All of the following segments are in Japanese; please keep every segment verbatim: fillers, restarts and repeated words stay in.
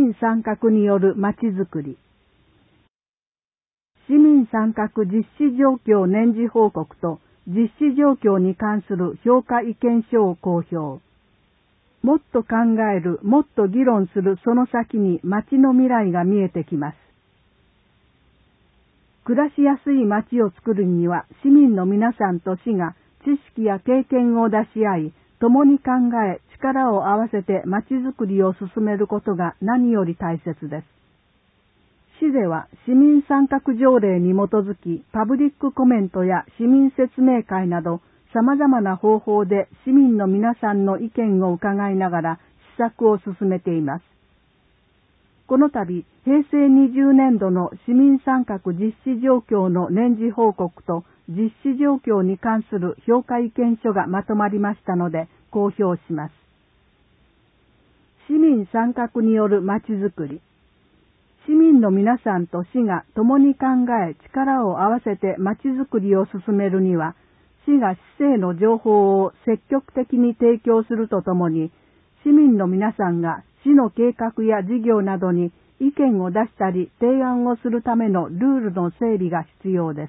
民参画によるまちづくり。市民参画実施状況年次報告と実施状況に関する評価意見書を公表。もっと考える、もっと議論するその先に町の未来が見えてきます。暮らしやすい町を作るには市民の皆さんと市が知識や経験を出し合い、共に考え、力を合わせて町づくりを進めることが何より大切です。市では市民参画条例に基づき、パブリックコメントや市民説明会など、様々な方法で市民の皆さんの意見を伺いながら施策を進めています。この度、へいせいにじゅうねんどの市民参画実施状況の年次報告と実施状況に関する評価意見書がまとまりましたので公表します。市民参画によるまちづくり。市民の皆さんと市が共に考え力を合わせてまちづくりを進めるには、市が市政の情報を積極的に提供するとともに、市民の皆さんが市の計画や事業などに意見を出したり提案をするためのルールの整備が必要です。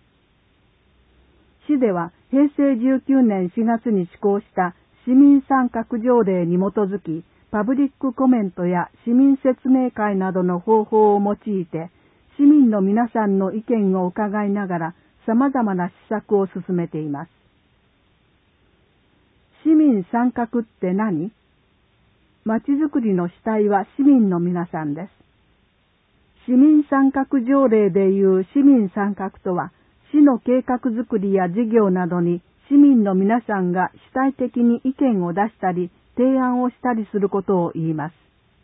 市ではへいせいじゅうきゅうねんしがつに施行した市民参画条例に基づき、パブリックコメントや市民説明会などの方法を用いて、市民の皆さんの意見を伺いながら様々な施策を進めています。市民参画って何？まちづくりの主体は市民の皆さんです。市民参画条例でいう市民参画とは、市の計画づくりや事業などに市民の皆さんが主体的に意見を出したり、提案をしたりすることを言います。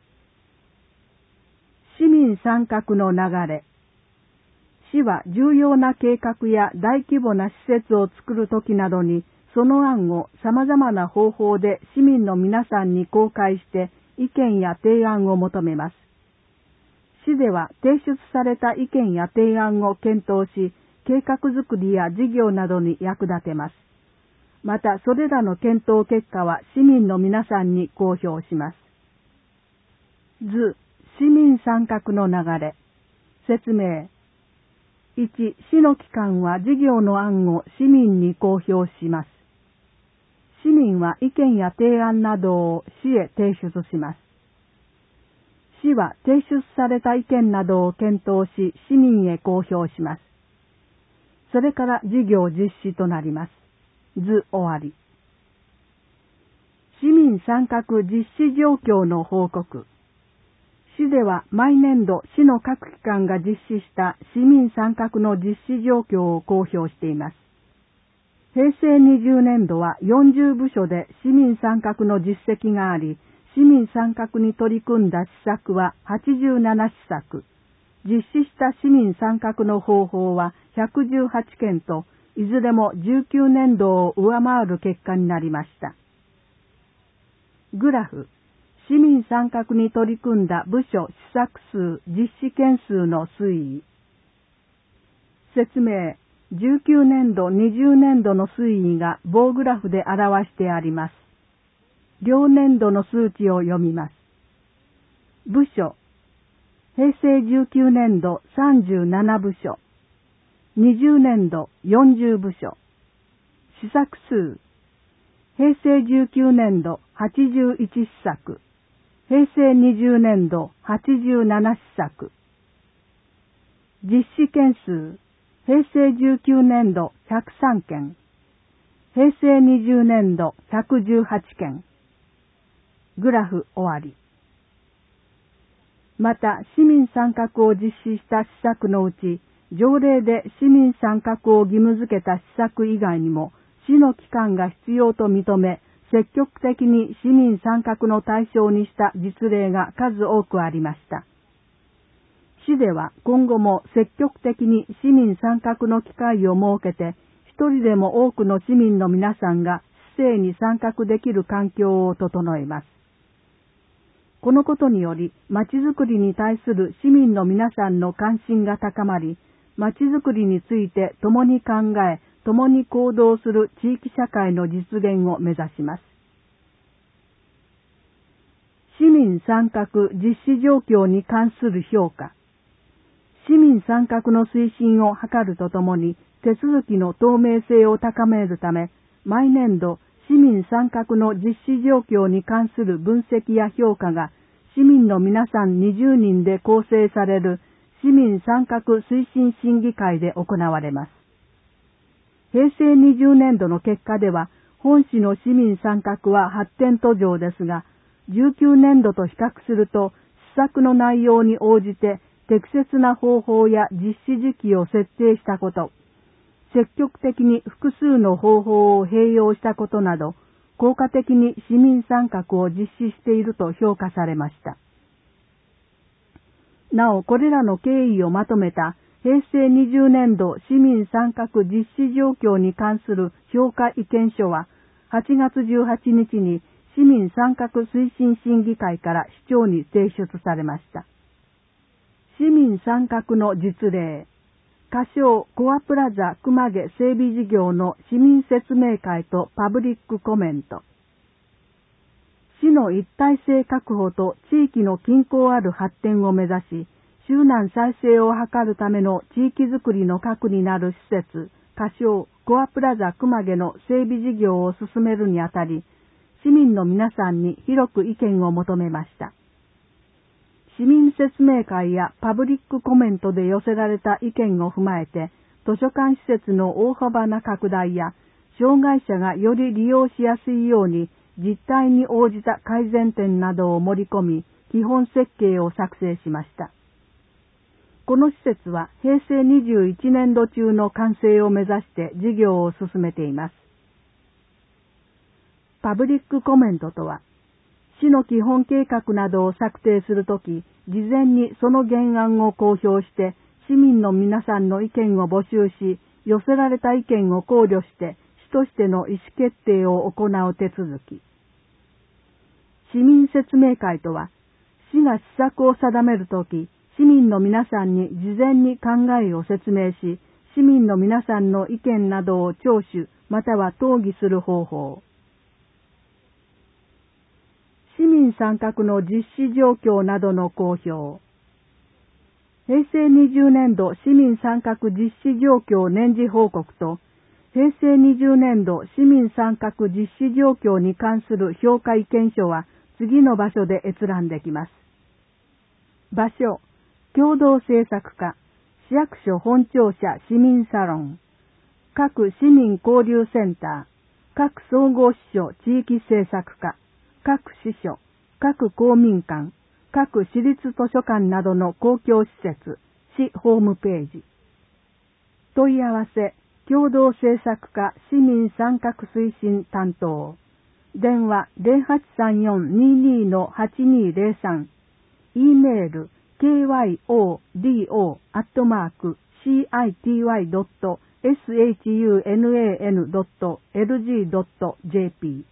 市民参画の流れ。市は重要な計画や大規模な施設を作るときなどに、その案を様々な方法で市民の皆さんに公開して意見や提案を求めます。市では提出された意見や提案を検討し、計画づくりや事業などに役立てます。また、それらの検討結果は市民の皆さんに公表します。図、市民参画の流れ。説明。いち、市の機関は事業の案を市民に公表します。市民は意見や提案などを市へ提出します。市は提出された意見などを検討し、市民へ公表します。それから事業実施となります。図終わり。市民参画実施状況の報告。市では毎年度市の各機関が実施した市民参画の実施状況を公表しています。へいせいにじゅうねんどはよんじゅうぶしょで市民参画の実績があり、市民参画に取り組んだ施策ははちじゅうななしさく、実施した市民参画の方法はひゃくじゅうはちけんと、いずれもじゅうきゅうねんどを上回る結果になりました。グラフ、市民参画に取り組んだ部署施策数、実施件数の推移。説明、じゅうきゅうねんど、にじゅうねんどの推移が棒グラフで表してあります。両年度の数値を読みます。部署、へいせいじゅうきゅうねんどさんじゅうななぶしょ、にじゅうねんどよんじゅうぶしょ、施策数、へいせいじゅうきゅうねんどはちじゅういちしさく、へいせいにじゅうねんどはちじゅうななしさく、実施件数、へいせいじゅうきゅうねんどひゃくさんけん、へいせいにじゅうねんどひゃくじゅうはちけん。グラフ終わり。また、市民参画を実施した施策のうち、条例で市民参画を義務付けた施策以外にも、市の機関が必要と認め、積極的に市民参画の対象にした実例が数多くありました。市では今後も積極的に市民参画の機会を設けて、一人でも多くの市民の皆さんが市政に参画できる環境を整えます。このことにより、まちづくりに対する市民の皆さんの関心が高まり、まちづくりについて共に考え、共に行動する地域社会の実現を目指します。 市民参画実施状況に関する評価。市民参画の推進を図るとともに、手続きの透明性を高めるため、毎年度、市民参画の実施状況に関する分析や評価が、市民の皆さんにじゅうにんで構成される市民参画推進審議会で行われます。へいせいにじゅうねんどの結果では、本市の市民参画は発展途上ですが、じゅうきゅうねんどと比較すると、施策の内容に応じて適切な方法や実施時期を設定したこと、積極的に複数の方法を併用したことなど、効果的に市民参画を実施していると評価されました。なお、これらの経緯をまとめたへいせいにじゅうねんど市民参画実施状況に関する評価意見書は、はちがつじゅうはちにちに市民参画推進審議会から市長に提出されました。市民参画の実例。仮称コアプラザ熊毛整備事業の市民説明会とパブリックコメント。市の一体性確保と地域の均衡ある発展を目指し、周南再生を図るための地域づくりの核になる施設、仮称コアプラザ熊毛の整備事業を進めるにあたり、市民の皆さんに広く意見を求めました。市民説明会やパブリックコメントで寄せられた意見を踏まえて、図書館施設の大幅な拡大や、障害者がより利用しやすいように実態に応じた改善点などを盛り込み、基本設計を作成しました。この施設はへいせいにじゅういちねんど中の完成を目指して事業を進めています。パブリックコメントとは、市の基本計画などを策定するとき、事前にその原案を公表して、市民の皆さんの意見を募集し、寄せられた意見を考慮して、市としての意思決定を行う手続き。市民説明会とは、市が施策を定めるとき、市民の皆さんに事前に考えを説明し、市民の皆さんの意見などを聴取、または討議する方法。市民参画の実施状況などの公表。へいせいにじゅうねんど市民参画実施状況年次報告と、へいせいにじゅうねんど市民参画実施状況に関する評価意見書は次の場所で閲覧できます。場所、共同制作課、市役所本庁舎市民サロン、各市民交流センター、各総合支所地域政策課、各支所、各公民館、各市立図書館などの公共施設、市ホームページ。問い合わせ、共同政策課市民参画推進担当。電話 ゼロはちさんよんににのはちにゼロさん。E メール ケーワイオーディーオー アットマーク シーアイティーワイ ドット エスエイチユーエヌエーエヌ ドット エルジー ドット ジェーピー